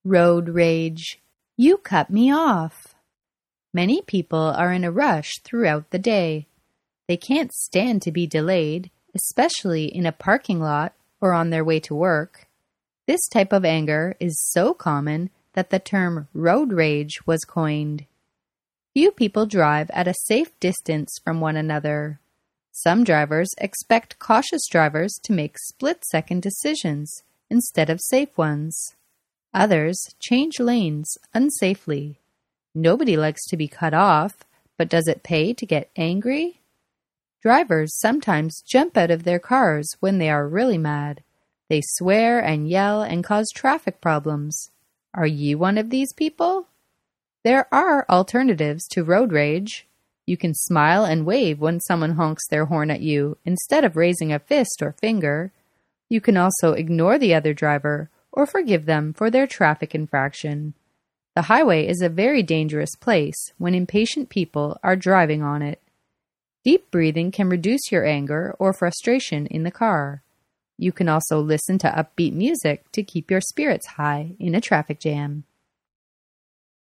Road rage. You cut me off. Many people are in a rush throughout the day. They can't stand to be delayed, especially in a parking lot or on their way to work. This type of anger is so common that the term road rage was coined. Few people drive at a safe distance from one another. Some drivers expect cautious drivers to make split-second decisions instead of safe ones. Others change lanes unsafely. Nobody likes to be cut off, but does it pay to get angry? Drivers sometimes jump out of their cars when they are really mad. They swear and yell and cause traffic problems. Are you one of these people? There are alternatives to road rage. You can smile and wave when someone honks their horn at you instead of raising a fist or finger. You can also ignore the other driver or forgive them for their traffic infraction. The highway is a very dangerous place when impatient people are driving on it. Deep breathing can reduce your anger or frustration in the car. You can also listen to upbeat music to keep your spirits high in a traffic jam.